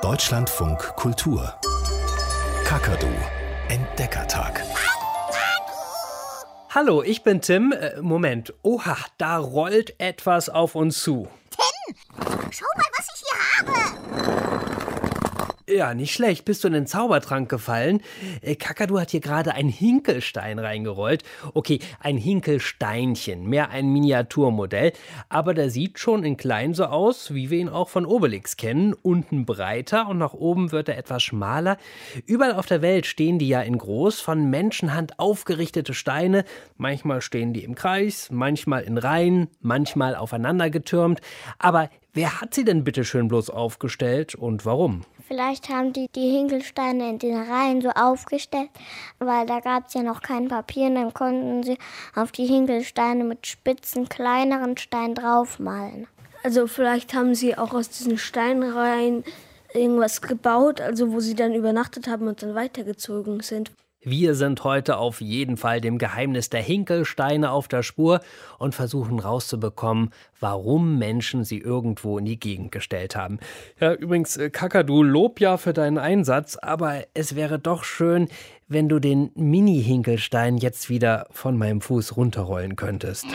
Deutschlandfunk Kultur. Kakadu Entdeckertag. Hallo, ich bin Tim. Moment. Oha, da rollt etwas auf uns zu. Tim, schau mal, was ich hier habe. Ja, nicht schlecht. Bist du in den Zaubertrank gefallen? Kakadu hat hier gerade einen Hinkelstein reingerollt. Okay, ein Hinkelsteinchen, mehr ein Miniaturmodell. Aber der sieht schon in klein so aus, wie wir ihn auch von Obelix kennen. Unten breiter und nach oben wird er etwas schmaler. Überall auf der Welt stehen die ja in groß, von Menschenhand aufgerichtete Steine. Manchmal stehen die im Kreis, manchmal in Reihen, manchmal aufeinander getürmt. Aber wer hat sie denn bitte schön bloß aufgestellt und warum? Vielleicht haben die Hinkelsteine in den Reihen so aufgestellt, weil da gab es ja noch kein Papier und dann konnten sie auf die Hinkelsteine mit spitzen, kleineren Steinen draufmalen. Also vielleicht haben sie auch aus diesen Steinreihen irgendwas gebaut, also wo sie dann übernachtet haben und dann weitergezogen sind. Wir sind heute auf jeden Fall dem Geheimnis der Hinkelsteine auf der Spur und versuchen rauszubekommen, warum Menschen sie irgendwo in die Gegend gestellt haben. Ja, übrigens, Kakadu, Lob ja für deinen Einsatz, aber es wäre doch schön, wenn du den Mini-Hinkelstein jetzt wieder von meinem Fuß runterrollen könntest.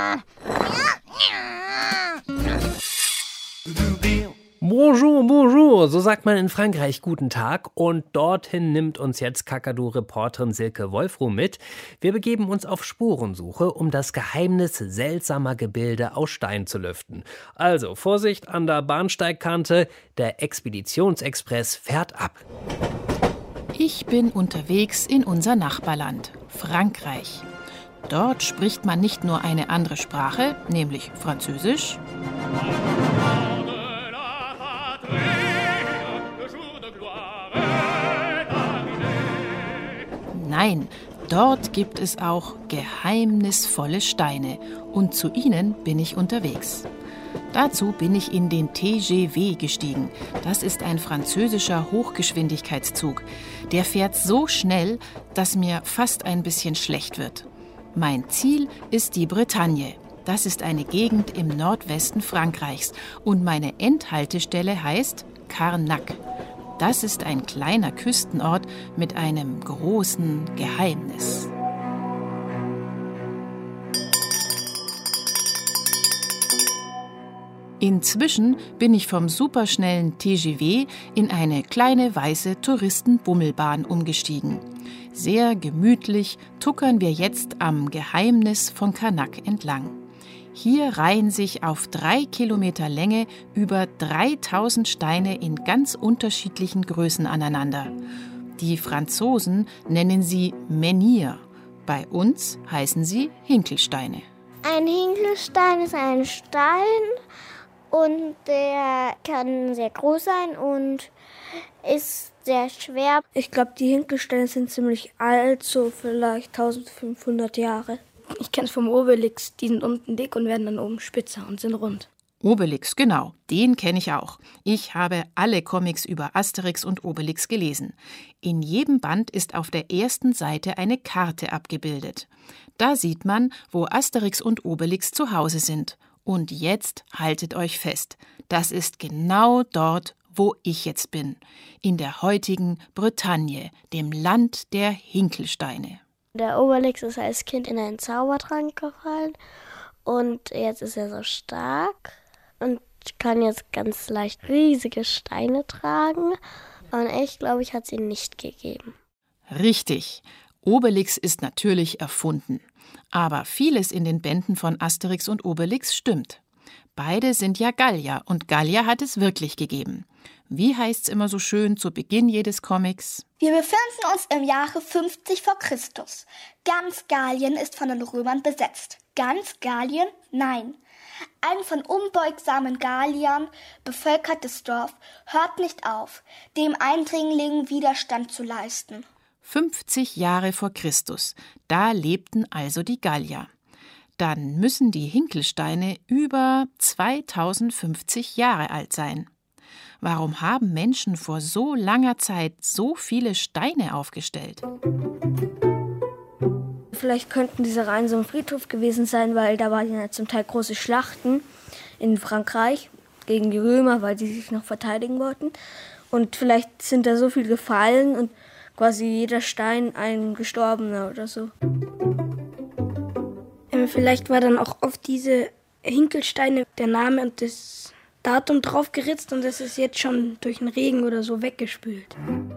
Bonjour, bonjour, so sagt man in Frankreich guten Tag und dorthin nimmt uns jetzt Kakadu-Reporterin Silke Wolfruh mit. Wir begeben uns auf Spurensuche, um das Geheimnis seltsamer Gebilde aus Stein zu lüften. Also Vorsicht an der Bahnsteigkante, der Expeditionsexpress fährt ab. Ich bin unterwegs in unser Nachbarland, Frankreich. Dort spricht man nicht nur eine andere Sprache, nämlich Französisch. Nein, dort gibt es auch geheimnisvolle Steine und zu ihnen bin ich unterwegs. Dazu bin ich in den TGV gestiegen. Das ist ein französischer Hochgeschwindigkeitszug. Der fährt so schnell, dass mir fast ein bisschen schlecht wird. Mein Ziel ist die Bretagne. Das ist eine Gegend im Nordwesten Frankreichs und meine Endhaltestelle heißt Carnac. Das ist ein kleiner Küstenort mit einem großen Geheimnis. Inzwischen bin ich vom superschnellen TGV in eine kleine weiße Touristenbummelbahn umgestiegen. Sehr gemütlich tuckern wir jetzt am Geheimnis von Carnac entlang. Hier reihen sich auf 3 Kilometer Länge über 3000 Steine in ganz unterschiedlichen Größen aneinander. Die Franzosen nennen sie Menhir. Bei uns heißen sie Hinkelsteine. Ein Hinkelstein ist ein Stein und der kann sehr groß sein und ist sehr schwer. Ich glaube, die Hinkelsteine sind ziemlich alt, so vielleicht 1500 Jahre. Ich kenne es vom Obelix, die sind unten dick und werden dann oben spitzer und sind rund. Obelix, genau, den kenne ich auch. Ich habe alle Comics über Asterix und Obelix gelesen. In jedem Band ist auf der ersten Seite eine Karte abgebildet. Da sieht man, wo Asterix und Obelix zu Hause sind. Und jetzt haltet euch fest, das ist genau dort, wo ich jetzt bin. In der heutigen Bretagne, dem Land der Hinkelsteine. Der Obelix ist als Kind in einen Zaubertrank gefallen und jetzt ist er so stark und kann jetzt ganz leicht riesige Steine tragen. Und ich glaube, ich hat es ihn nicht gegeben. Richtig. Obelix ist natürlich erfunden. Aber vieles in den Bänden von Asterix und Obelix stimmt. Beide sind ja Gallier und Gallier hat es wirklich gegeben. Wie heißt's immer so schön zu Beginn jedes Comics? Wir befinden uns im Jahre 50 vor Christus. Ganz Gallien ist von den Römern besetzt. Ganz Gallien? Nein. Ein von unbeugsamen Galliern bevölkertes Dorf hört nicht auf, dem Eindringlingen Widerstand zu leisten. 50 Jahre vor Christus, da lebten also die Gallier. Dann müssen die Hinkelsteine über 2050 Jahre alt sein. Warum haben Menschen vor so langer Zeit so viele Steine aufgestellt? Vielleicht könnten diese Reihen so ein Friedhof gewesen sein, weil da waren ja zum Teil große Schlachten in Frankreich gegen die Römer, weil sie sich noch verteidigen wollten. Und vielleicht sind da so viel gefallen und quasi jeder Stein ein Gestorbener oder so. Vielleicht war dann auch auf diese Hinkelsteine der Name und das Datum drauf geritzt und das ist jetzt schon durch den Regen oder so weggespült.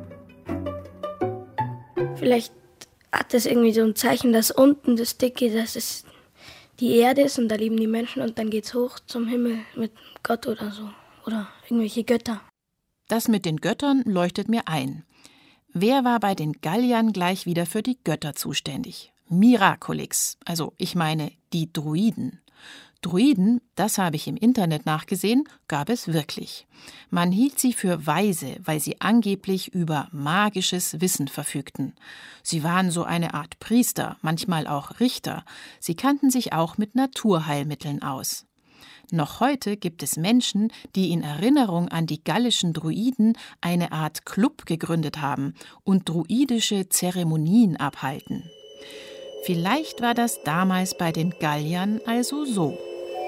Vielleicht hat das irgendwie so ein Zeichen, dass unten das Dicke, dass es die Erde ist und da leben die Menschen und dann geht's hoch zum Himmel mit Gott oder so. Oder irgendwelche Götter. Das mit den Göttern leuchtet mir ein. Wer war bei den Galliern gleich wieder für die Götter zuständig? Miraculix, also ich meine die Druiden. Druiden, das habe ich im Internet nachgesehen, gab es wirklich. Man hielt sie für weise, weil sie angeblich über magisches Wissen verfügten. Sie waren so eine Art Priester, manchmal auch Richter. Sie kannten sich auch mit Naturheilmitteln aus. Noch heute gibt es Menschen, die in Erinnerung an die gallischen Druiden eine Art Club gegründet haben und druidische Zeremonien abhalten. Vielleicht war das damals bei den Galliern also so.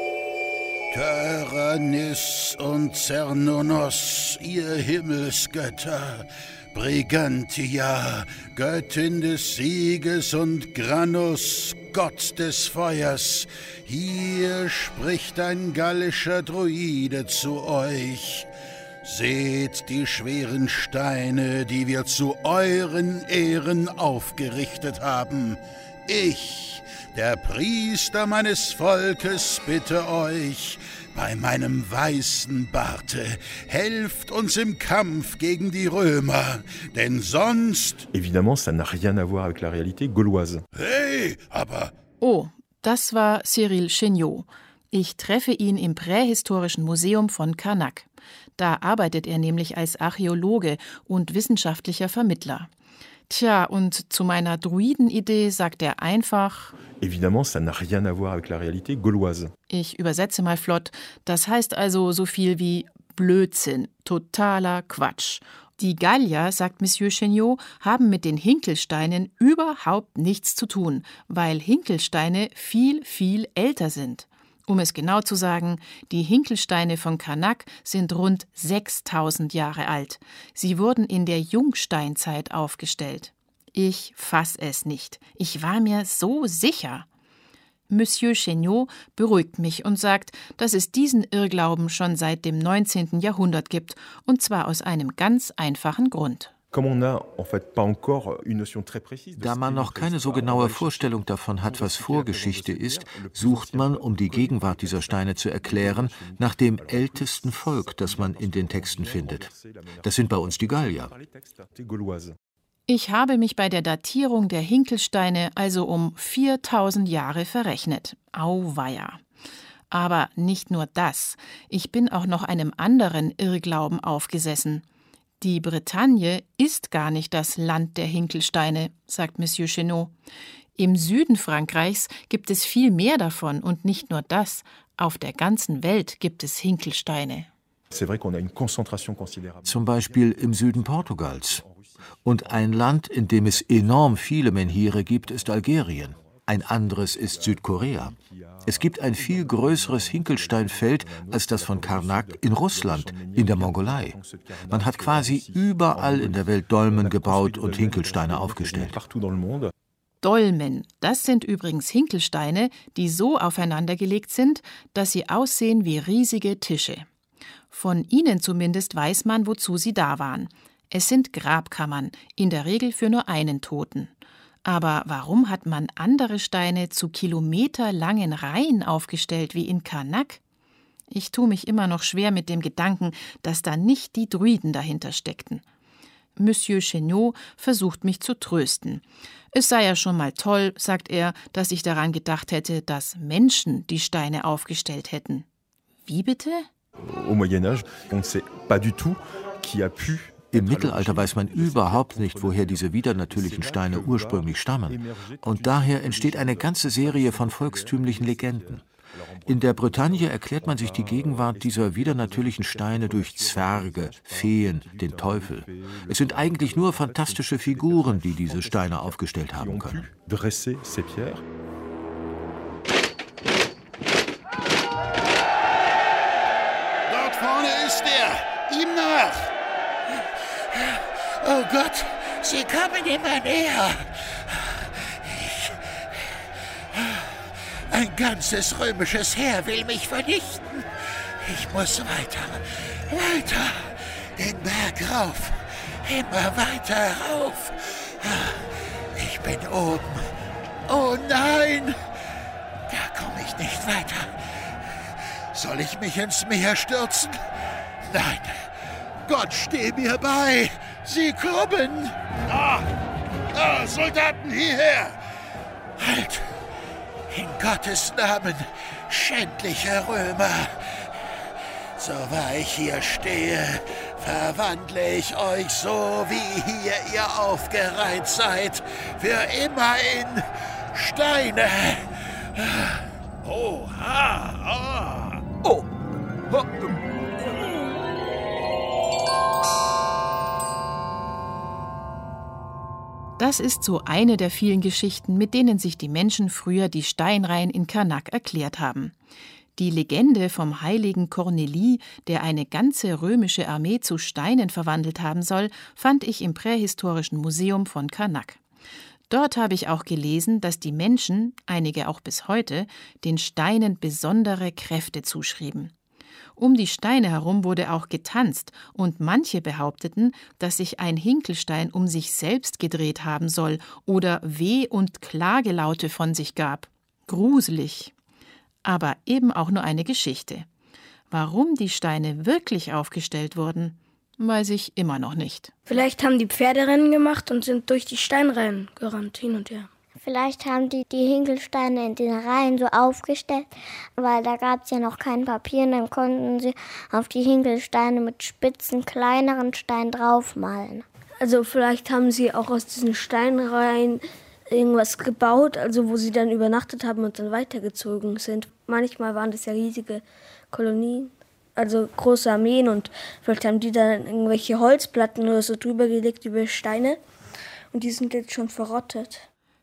Tyrannis und Cernunnos, ihr Himmelsgötter, Brigantia, Göttin des Sieges und Granus, Gott des Feuers, hier spricht ein gallischer Druide zu euch. Seht die schweren Steine, die wir zu euren Ehren aufgerichtet haben. Ich, der Priester meines Volkes, bitte euch, bei meinem weißen Barte, helft uns im Kampf gegen die Römer, denn sonst... Évidemment, ça n'a rien à voir avec la réalité gauloise. Hey, aber... Oh, das war Cyril Chéniaud. Ich treffe ihn im Prähistorischen Museum von Karnak. Da arbeitet er nämlich als Archäologe und wissenschaftlicher Vermittler. Tja, und zu meiner Druidenidee sagt er einfach: Évidemment, ça n'a rien à voir avec la réalité gauloise. Ich übersetze mal flott. Das heißt also so viel wie Blödsinn, totaler Quatsch. Die Gallier, sagt Monsieur Chéniaud, haben mit den Hinkelsteinen überhaupt nichts zu tun, weil Hinkelsteine viel, viel älter sind. Um es genau zu sagen, die Hinkelsteine von Karnak sind rund 6000 Jahre alt. Sie wurden in der Jungsteinzeit aufgestellt. Ich fass es nicht. Ich war mir so sicher. Monsieur Chéniaud beruhigt mich und sagt, dass es diesen Irrglauben schon seit dem 19. Jahrhundert gibt, und zwar aus einem ganz einfachen Grund. Da man noch keine so genaue Vorstellung davon hat, was Vorgeschichte ist, sucht man, um die Gegenwart dieser Steine zu erklären, nach dem ältesten Volk, das man in den Texten findet. Das sind bei uns die Gallier. Ich habe mich bei der Datierung der Hinkelsteine also um 4000 Jahre verrechnet. Auweia. Aber nicht nur das. Ich bin auch noch einem anderen Irrglauben aufgesessen. Die Bretagne ist gar nicht das Land der Hinkelsteine, sagt Monsieur Chéniaud. Im Süden Frankreichs gibt es viel mehr davon und nicht nur das. Auf der ganzen Welt gibt es Hinkelsteine. Zum Beispiel im Süden Portugals. Und ein Land, in dem es enorm viele Menhire gibt, ist Algerien. Ein anderes ist Südkorea. Es gibt ein viel größeres Hinkelsteinfeld als das von Karnak in Russland, in der Mongolei. Man hat quasi überall in der Welt Dolmen gebaut und Hinkelsteine aufgestellt. Dolmen, das sind übrigens Hinkelsteine, die so aufeinandergelegt sind, dass sie aussehen wie riesige Tische. Von ihnen zumindest weiß man, wozu sie da waren. Es sind Grabkammern, in der Regel für nur einen Toten. Aber warum hat man andere Steine zu kilometerlangen Reihen aufgestellt wie in Karnak? Ich tue mich immer noch schwer mit dem Gedanken, dass da nicht die Druiden dahinter steckten. Monsieur Chéniaud versucht mich zu trösten. Es sei ja schon mal toll, sagt er, dass ich daran gedacht hätte, dass Menschen die Steine aufgestellt hätten. Wie bitte? Au Moyen Âge, on ne sait pas du tout qui a pu. Im Mittelalter weiß man überhaupt nicht, woher diese widernatürlichen Steine ursprünglich stammen. Und daher entsteht eine ganze Serie von volkstümlichen Legenden. In der Bretagne erklärt man sich die Gegenwart dieser widernatürlichen Steine durch Zwerge, Feen, den Teufel. Es sind eigentlich nur fantastische Figuren, die diese Steine aufgestellt haben können. ihm nach. Oh Gott, sie kommen immer näher. Ein ganzes römisches Heer will mich vernichten. Ich muss weiter, den Berg rauf, immer weiter rauf. Ich bin oben. Oh nein, da komme ich nicht weiter. Soll ich mich ins Meer stürzen? Nein, Gott, steh mir bei. Sie kommen. Soldaten, hierher. Halt. In Gottes Namen, schändliche Römer. So wahr ich hier stehe, verwandle ich euch so, wie hier ihr aufgereiht seid, für immer in Steine. Oha! Oh! Das ist so eine der vielen Geschichten, mit denen sich die Menschen früher die Steinreihen in Karnak erklärt haben. Die Legende vom heiligen Cornelis, der eine ganze römische Armee zu Steinen verwandelt haben soll, fand ich im Prähistorischen Museum von Karnak. Dort habe ich auch gelesen, dass die Menschen, einige auch bis heute, den Steinen besondere Kräfte zuschrieben. Um die Steine herum wurde auch getanzt, und manche behaupteten, dass sich ein Hinkelstein um sich selbst gedreht haben soll oder Weh- und Klagelaute von sich gab. Gruselig. Aber eben auch nur eine Geschichte. Warum die Steine wirklich aufgestellt wurden, weiß ich immer noch nicht. Vielleicht haben die Pferderennen gemacht und sind durch die Steinreihen gerannt, hin und her. Vielleicht haben die Hinkelsteine in den Reihen so aufgestellt, weil da gab es ja noch kein Papier und dann konnten sie auf die Hinkelsteine mit spitzen, kleineren Steinen draufmalen. Also vielleicht haben sie auch aus diesen Steinreihen irgendwas gebaut, also wo sie dann übernachtet haben und dann weitergezogen sind. Manchmal waren das ja riesige Kolonien, also große Armeen, und vielleicht haben die dann irgendwelche Holzplatten oder so drüber gelegt über Steine und die sind jetzt schon verrottet.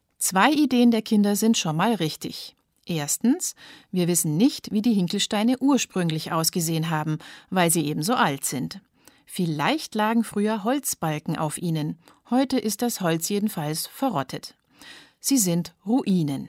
2 Ideen der Kinder sind schon mal richtig. Erstens, wir wissen nicht, wie die Hinkelsteine ursprünglich ausgesehen haben, weil sie eben so alt sind. Vielleicht lagen früher Holzbalken auf ihnen. Heute ist das Holz jedenfalls verrottet. Sie sind Ruinen.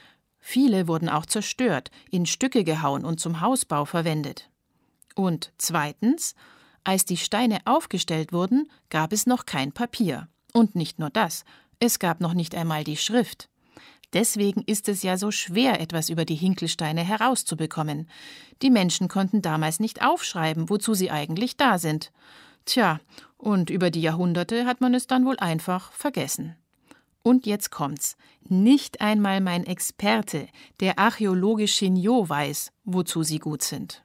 Viele wurden auch zerstört, in Stücke gehauen und zum Hausbau verwendet. Und zweitens, als die Steine aufgestellt wurden, gab es noch kein Papier. Und nicht nur das, es gab noch nicht einmal die Schrift. Deswegen ist es ja so schwer, etwas über die Hinkelsteine herauszubekommen. Die Menschen konnten damals nicht aufschreiben, wozu sie eigentlich da sind. Tja, und über die Jahrhunderte hat man es dann wohl einfach vergessen. Und jetzt kommt's. Nicht einmal mein Experte, der Archäologe Chignot, weiß, wozu sie gut sind.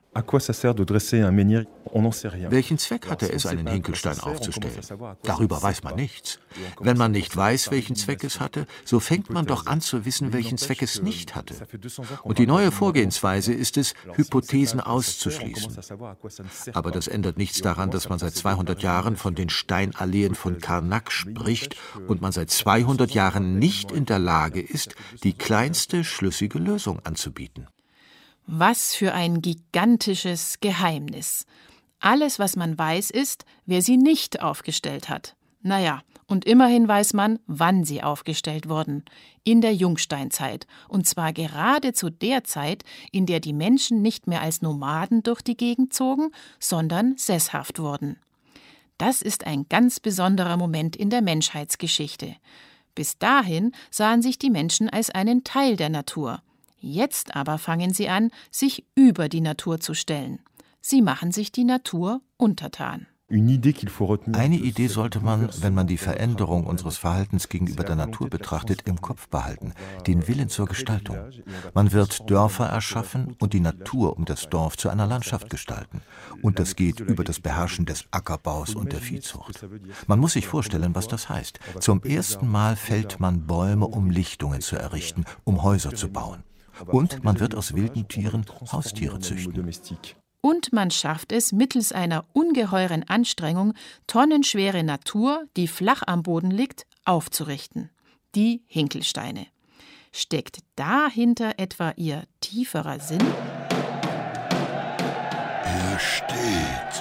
Welchen Zweck hatte es, einen Hinkelstein aufzustellen? Darüber weiß man nichts. Wenn man nicht weiß, welchen Zweck es hatte, so fängt man doch an zu wissen, welchen Zweck es nicht hatte. Und die neue Vorgehensweise ist es, Hypothesen auszuschließen. Aber das ändert nichts daran, dass man seit 200 Jahren von den Steinalleen von Karnak spricht und man seit 200 Jahren nicht in der Lage ist, die kleinste schlüssige Lösung anzubieten. Was für ein gigantisches Geheimnis. Alles, was man weiß, ist, wer sie nicht aufgestellt hat. Naja, und immerhin weiß man, wann sie aufgestellt wurden. In der Jungsteinzeit. Und zwar gerade zu der Zeit, in der die Menschen nicht mehr als Nomaden durch die Gegend zogen, sondern sesshaft wurden. Das ist ein ganz besonderer Moment in der Menschheitsgeschichte. Bis dahin sahen sich die Menschen als einen Teil der Natur. Jetzt aber fangen sie an, sich über die Natur zu stellen. Sie machen sich die Natur untertan. Eine Idee sollte man, wenn man die Veränderung unseres Verhaltens gegenüber der Natur betrachtet, im Kopf behalten: den Willen zur Gestaltung. Man wird Dörfer erschaffen und die Natur um das Dorf zu einer Landschaft gestalten. Und das geht über das Beherrschen des Ackerbaus und der Viehzucht. Man muss sich vorstellen, was das heißt. Zum ersten Mal fällt man Bäume, um Lichtungen zu errichten, um Häuser zu bauen. Und man wird aus wilden Tieren Haustiere züchten. Und man schafft es, mittels einer ungeheuren Anstrengung, tonnenschwere Natur, die flach am Boden liegt, aufzurichten. Die Hinkelsteine. Steckt dahinter etwa ihr tieferer Sinn? Er steht,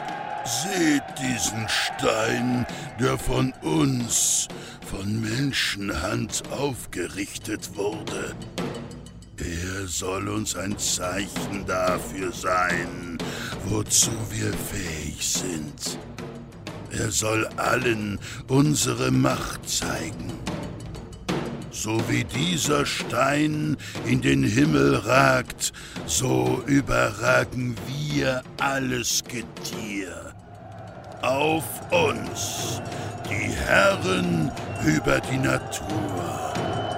Seht diesen Stein, der von uns, von Menschenhand aufgerichtet wurde. Er soll uns ein Zeichen dafür sein, wozu wir fähig sind. Er soll allen unsere Macht zeigen. So wie dieser Stein in den Himmel ragt, so überragen wir alles Getier. Auf uns, die Herren über die Natur.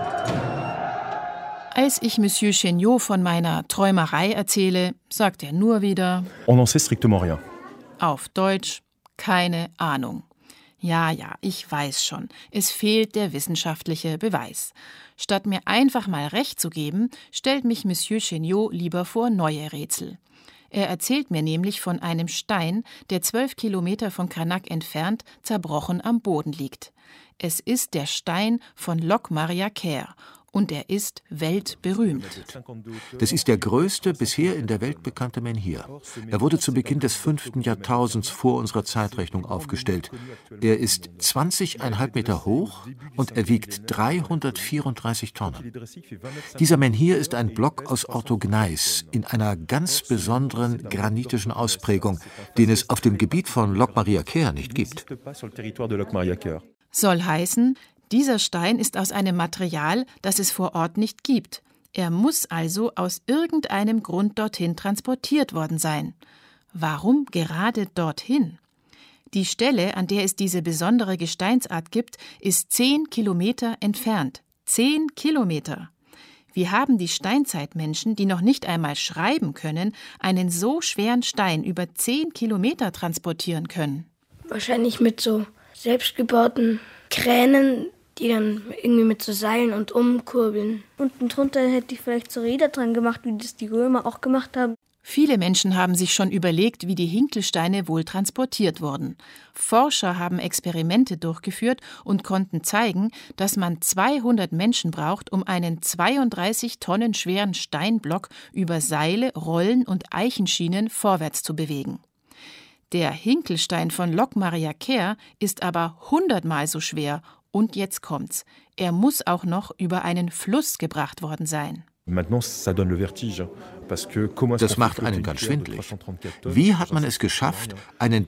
Als ich Monsieur Chéniaud von meiner Träumerei erzähle, sagt er nur wieder: On n'en sait strictement rien. Auf Deutsch: keine Ahnung. Ja, ich weiß schon, es fehlt der wissenschaftliche Beweis. Statt mir einfach mal recht zu geben, stellt mich Monsieur Chéniaud lieber vor neue Rätsel. Er erzählt mir nämlich von einem Stein, der 12 Kilometer von Carnac entfernt zerbrochen am Boden liegt. Es ist der Stein von Locmariaquer. Und er ist weltberühmt. Das ist der größte bisher in der Welt bekannte Menhir. Er wurde zu Beginn des 5. Jahrtausends vor unserer Zeitrechnung aufgestellt. Er ist 20,5 Meter hoch und er wiegt 334 Tonnen. Dieser Menhir ist ein Block aus Orthogneis in einer ganz besonderen granitischen Ausprägung, den es auf dem Gebiet von Locmariaquer nicht gibt. Soll heißen, dieser Stein ist aus einem Material, das es vor Ort nicht gibt. Er muss also aus irgendeinem Grund dorthin transportiert worden sein. Warum gerade dorthin? Die Stelle, an der es diese besondere Gesteinsart gibt, ist 10 Kilometer entfernt. 10 Kilometer! Wie haben die Steinzeitmenschen, die noch nicht einmal schreiben können, einen so schweren Stein über 10 Kilometer transportieren können? Wahrscheinlich mit so selbstgebauten Kränen, die dann irgendwie mit so Seilen und umkurbeln. Unten drunter hätte ich vielleicht so Räder dran gemacht, wie das die Römer auch gemacht haben. Viele Menschen haben sich schon überlegt, wie die Hinkelsteine wohl transportiert wurden. Forscher haben Experimente durchgeführt und konnten zeigen, dass man 200 Menschen braucht, um einen 32 Tonnen schweren Steinblock über Seile, Rollen und Eichenschienen vorwärts zu bewegen. Der Hinkelstein von Locmariaquer ist aber 100-mal so schwer. Und jetzt kommt's. Er muss auch noch über einen Fluss gebracht worden sein. Das macht einen ganz schwindelig. Wie hat man es geschafft, einen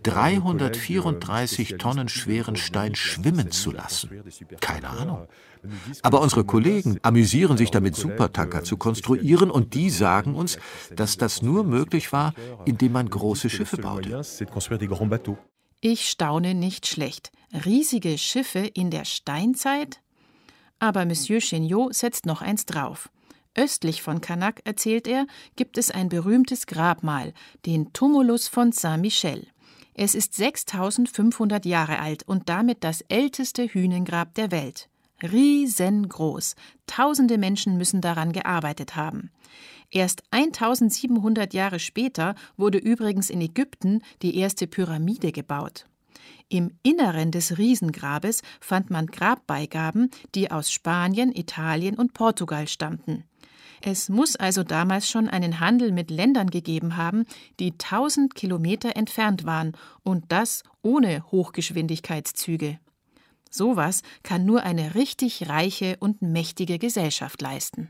334 Tonnen schweren Stein schwimmen zu lassen? Keine Ahnung. Aber unsere Kollegen amüsieren sich damit, Supertanker zu konstruieren, und die sagen uns, dass das nur möglich war, indem man große Schiffe baute. Ich staune nicht schlecht. Riesige Schiffe in der Steinzeit? Aber Monsieur Chéniaud setzt noch eins drauf. Östlich von Carnac, erzählt er, gibt es ein berühmtes Grabmal, den Tumulus von Saint-Michel. Es ist 6500 Jahre alt und damit das älteste Hünengrab der Welt. Riesengroß. Tausende Menschen müssen daran gearbeitet haben. Erst 1700 Jahre später wurde übrigens in Ägypten die erste Pyramide gebaut. Im Inneren des Riesengrabes fand man Grabbeigaben, die aus Spanien, Italien und Portugal stammten. Es muss also damals schon einen Handel mit Ländern gegeben haben, die 1000 Kilometer entfernt waren, und das ohne Hochgeschwindigkeitszüge. Sowas kann nur eine richtig reiche und mächtige Gesellschaft leisten.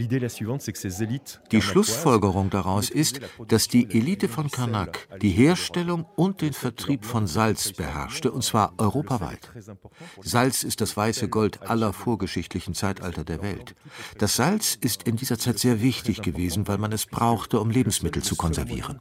Die Schlussfolgerung daraus ist, dass die Elite von Carnac die Herstellung und den Vertrieb von Salz beherrschte, und zwar europaweit. Salz ist das weiße Gold aller vorgeschichtlichen Zeitalter der Welt. Das Salz ist in dieser Zeit sehr wichtig gewesen, weil man es brauchte, um Lebensmittel zu konservieren.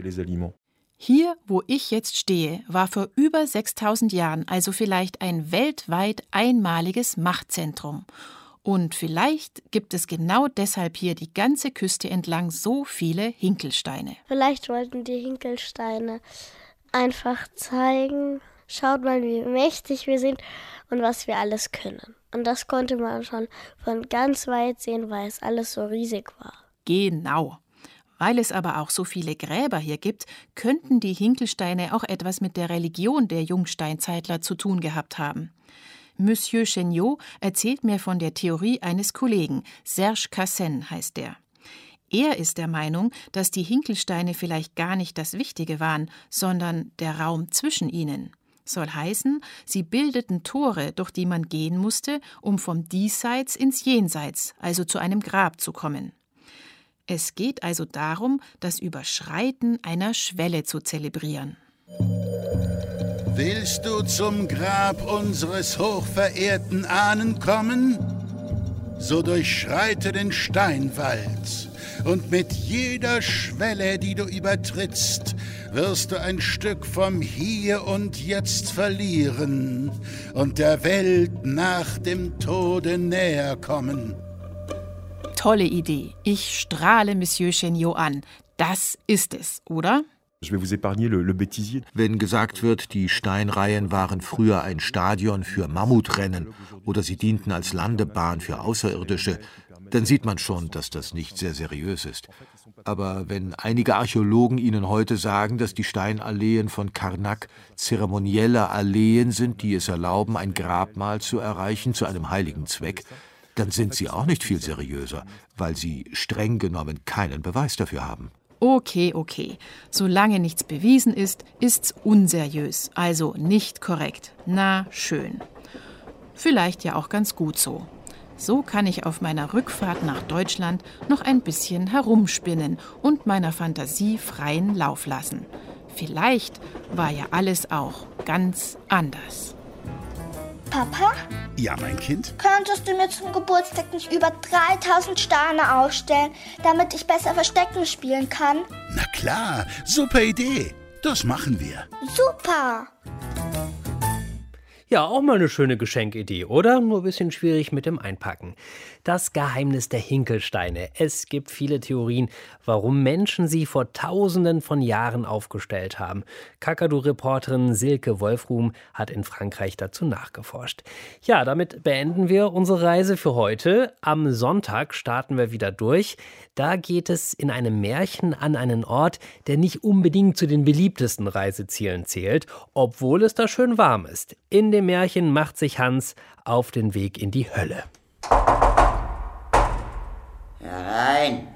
Hier, wo ich jetzt stehe, war vor über 6000 Jahren also vielleicht ein weltweit einmaliges Machtzentrum. Und vielleicht gibt es genau deshalb hier die ganze Küste entlang so viele Hinkelsteine. Vielleicht wollten die Hinkelsteine einfach zeigen, schaut mal, wie mächtig wir sind und was wir alles können. Und das konnte man schon von ganz weit sehen, weil es alles so riesig war. Genau. Weil es aber auch so viele Gräber hier gibt, könnten die Hinkelsteine auch etwas mit der Religion der Jungsteinzeitler zu tun gehabt haben. Monsieur Chéniaud erzählt mir von der Theorie eines Kollegen, Serge Cassenne heißt er. Er ist der Meinung, dass die Hinkelsteine vielleicht gar nicht das Wichtige waren, sondern der Raum zwischen ihnen. Soll heißen, sie bildeten Tore, durch die man gehen musste, um vom Diesseits ins Jenseits, also zu einem Grab zu kommen. Es geht also darum, das Überschreiten einer Schwelle zu zelebrieren. Willst du zum Grab unseres hochverehrten Ahnen kommen? So durchschreite den Steinwald, und mit jeder Schwelle, die du übertrittst, wirst du ein Stück vom Hier und Jetzt verlieren und der Welt nach dem Tode näher kommen. Tolle Idee. Ich strahle Monsieur Chéniaud an. Das ist es, oder? Wenn gesagt wird, die Steinreihen waren früher ein Stadion für Mammutrennen oder sie dienten als Landebahn für Außerirdische, dann sieht man schon, dass das nicht sehr seriös ist. Aber wenn einige Archäologen Ihnen heute sagen, dass die Steinalleen von Karnak zeremonielle Alleen sind, die es erlauben, ein Grabmal zu erreichen zu einem heiligen Zweck, dann sind sie auch nicht viel seriöser, weil sie streng genommen keinen Beweis dafür haben. Okay. Solange nichts bewiesen ist, ist's unseriös, also nicht korrekt. Na, schön. Vielleicht ja auch ganz gut so. So kann ich auf meiner Rückfahrt nach Deutschland noch ein bisschen herumspinnen und meiner Fantasie freien Lauf lassen. Vielleicht war ja alles auch ganz anders. Papa? Ja, mein Kind? Könntest du mir zum Geburtstag nicht über 3000 Steine aufstellen, damit ich besser Verstecken spielen kann? Na klar, super Idee. Das machen wir. Super! Ja, auch mal eine schöne Geschenkidee, oder? Nur ein bisschen schwierig mit dem Einpacken. Das Geheimnis der Hinkelsteine. Es gibt viele Theorien, warum Menschen sie vor Tausenden von Jahren aufgestellt haben. Kakadu-Reporterin Silke Wolfruhm hat in Frankreich dazu nachgeforscht. Ja, damit beenden wir unsere Reise für heute. Am Sonntag starten wir wieder durch. Da geht es in einem Märchen an einen Ort, der nicht unbedingt zu den beliebtesten Reisezielen zählt, obwohl es da schön warm ist. In dem Märchen macht sich Hans auf den Weg in die Hölle. Herein!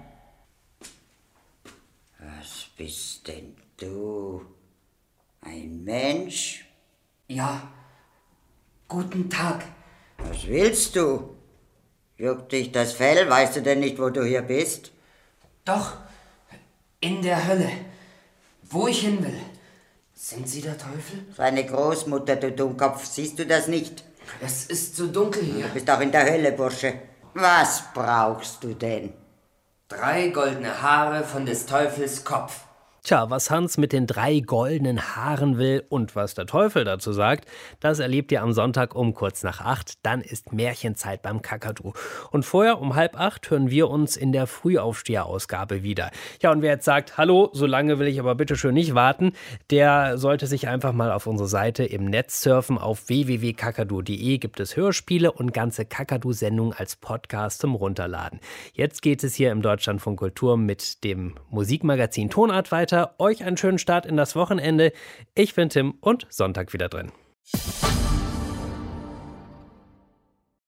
Was bist denn du? Ein Mensch? Ja, guten Tag. Was willst du? Juckt dich das Fell? Weißt du denn nicht, wo du hier bist? Doch, in der Hölle, wo ich hin will. Sind Sie der Teufel? Seine Großmutter, du Dummkopf, siehst du das nicht? Es ist so dunkel hier. Du bist auch in der Hölle, Bursche. Was brauchst du denn? 3 goldene Haare von des Teufels Kopf. Tja, was Hans mit den 3 goldenen Haaren will und was der Teufel dazu sagt, das erlebt ihr am Sonntag um kurz nach 8. Dann ist Märchenzeit beim Kakadu. Und vorher um 7:30 hören wir uns in der Frühaufsteherausgabe wieder. Ja, und wer jetzt sagt, hallo, so lange will ich aber bitte schön nicht warten, der sollte sich einfach mal auf unsere Seite im Netz surfen. Auf www.kakadu.de gibt es Hörspiele und ganze Kakadu-Sendungen als Podcast zum Runterladen. Jetzt geht es hier im Deutschlandfunk Kultur mit dem Musikmagazin Tonart weiter. Euch einen schönen Start in das Wochenende. Ich bin Tim und Sonntag wieder drin.